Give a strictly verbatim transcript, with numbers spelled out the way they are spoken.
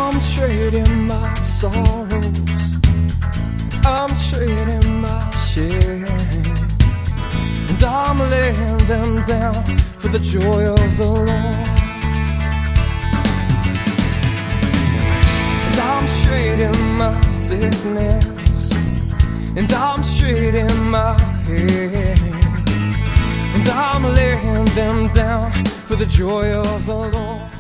I'm trading my sorrows, I'm trading my shame, and I'm laying them down for the joy of the Lord. And I'm trading my sickness, and I'm trading my pain, and I'm laying them down for the joy of the Lord.